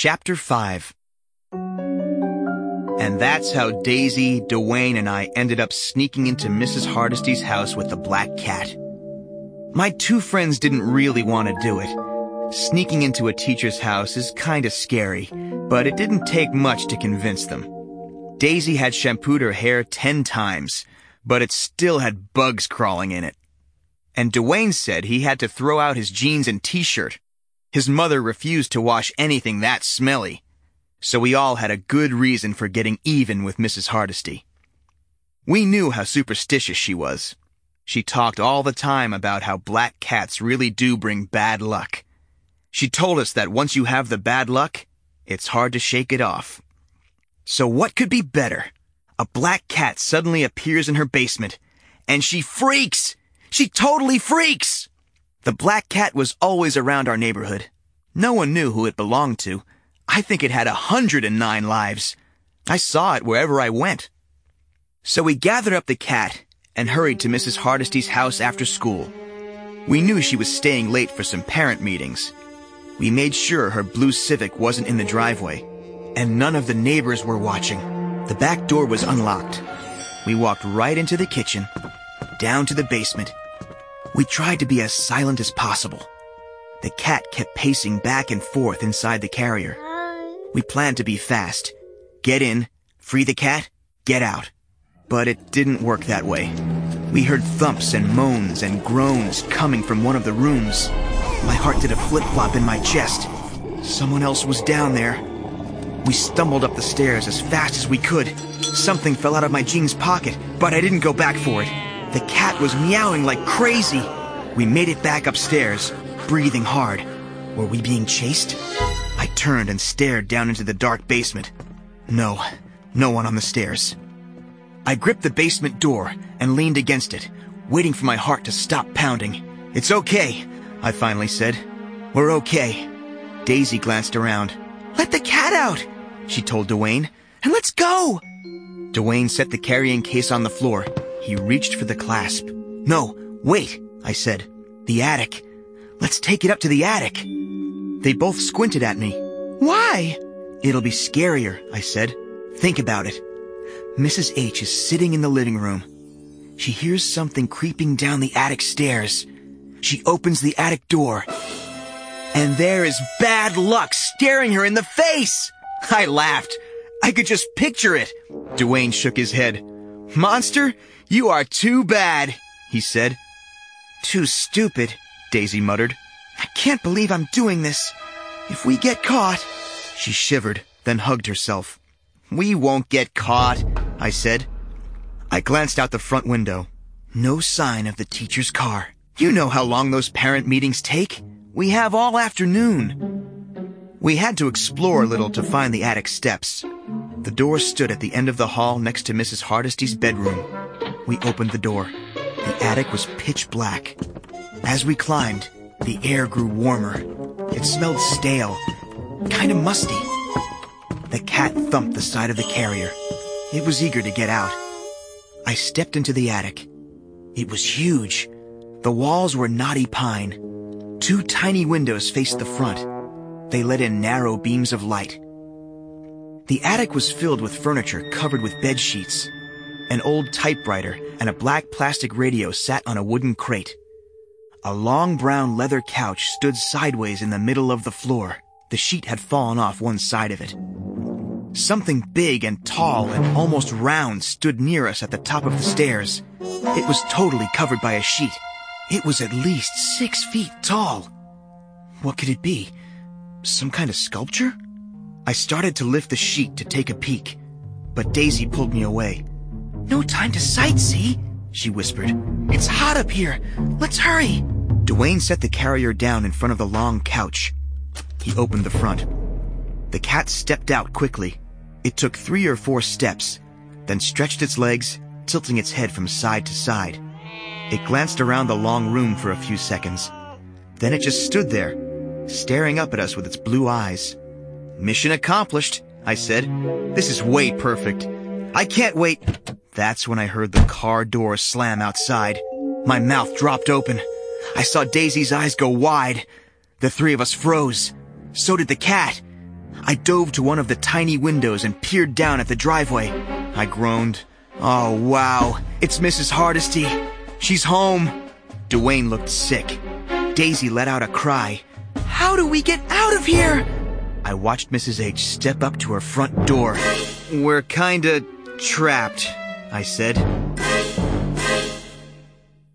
Chapter 5. And that's how Daisy, Dwayne, and I ended up sneaking into Mrs. Hardesty's house with the black cat. My two friends didn't really want to do it. Sneaking into a teacher's house is kinda scary, but it didn't take much to convince them. Daisy had shampooed her hair 10 times, but it still had bugs crawling in it. And Dwayne said he had to throw out his jeans and t-shirt. His mother refused to wash anything that smelly. So we all had a good reason for getting even with Mrs. Hardesty. We knew how superstitious she was. She talked all the time about how black cats really do bring bad luck. She told us that once you have the bad luck, it's hard to shake it off. So what could be better? A black cat suddenly appears in her basement, and she freaks! She totally freaks! The black cat was always around our neighborhood. No one knew who it belonged to. I think it had 109 lives. I saw it wherever I went. So we gathered up the cat and hurried to Mrs. Hardesty's house after school. We knew she was staying late for some parent meetings. We made sure her blue Civic wasn't in the driveway, and none of the neighbors were watching. The back door was unlocked. We walked right into the kitchen, down to the basement. We tried to be as silent as possible. The cat kept pacing back and forth inside the carrier. We planned to be fast. Get in, free the cat, get out. But it didn't work that way. We heard thumps and moans and groans coming from one of the rooms. My heart did a flip-flop in my chest. Someone else was down there. We stumbled up the stairs as fast as we could. Something fell out of my jeans pocket, but I didn't go back for it. The cat was meowing like crazy. We made it back upstairs, breathing hard. Were we being chased? I turned and stared down into the dark basement. No one on the stairs. I gripped the basement door and leaned against it, waiting for my heart to stop pounding. It's okay, I finally said. We're okay. Daisy glanced around. Let the cat out, she told Dwayne, and let's go. Dwayne set the carrying case on the floor. He reached for the clasp. No, wait, I said. The attic. Let's take it up to the attic. They both squinted at me. Why? It'll be scarier, I said. Think about it. Mrs. H is sitting in the living room. She hears something creeping down the attic stairs. She opens the attic door. And there is bad luck staring her in the face! I laughed. I could just picture it. Dwayne shook his head. Monster, you are too bad, he said. Too stupid, Daisy muttered. I can't believe I'm doing this. If we get caught... She shivered, then hugged herself. We won't get caught, I said. I glanced out the front window. No sign of the teacher's car. You know how long those parent meetings take. We have all afternoon. We had to explore a little to find the attic steps. The door stood at the end of the hall next to Mrs. Hardesty's bedroom. We opened the door. The attic was pitch black. As we climbed, the air grew warmer. It smelled stale, kind of musty. The cat thumped the side of the carrier. It was eager to get out. I stepped into the attic. It was huge. The walls were knotty pine. 2 tiny windows faced the front. They let in narrow beams of light. The attic was filled with furniture covered with bed sheets. An old typewriter and a black plastic radio sat on a wooden crate. A long brown leather couch stood sideways in the middle of the floor. The sheet had fallen off one side of it. Something big and tall and almost round stood near us at the top of the stairs. It was totally covered by a sheet. It was at least 6 feet tall. What could it be? Some kind of sculpture? I started to lift the sheet to take a peek, but Daisy pulled me away. No time to sightsee, she whispered. It's hot up here. Let's hurry. Dwayne set the carrier down in front of the long couch. He opened the front. The cat stepped out quickly. It took 3 or 4 steps, then stretched its legs, tilting its head from side to side. It glanced around the long room for a few seconds. Then it just stood there, staring up at us with its blue eyes. Mission accomplished, I said. This is way perfect. I can't wait. That's when I heard the car door slam outside. My mouth dropped open. I saw Daisy's eyes go wide. The 3 of us froze. So did the cat. I dove to one of the tiny windows and peered down at the driveway. I groaned. Oh, wow, it's Mrs. Hardesty. She's home. Dwayne looked sick. Daisy let out a cry. How do we get out of here? I watched Mrs. H step up to her front door. We're kinda trapped, I said.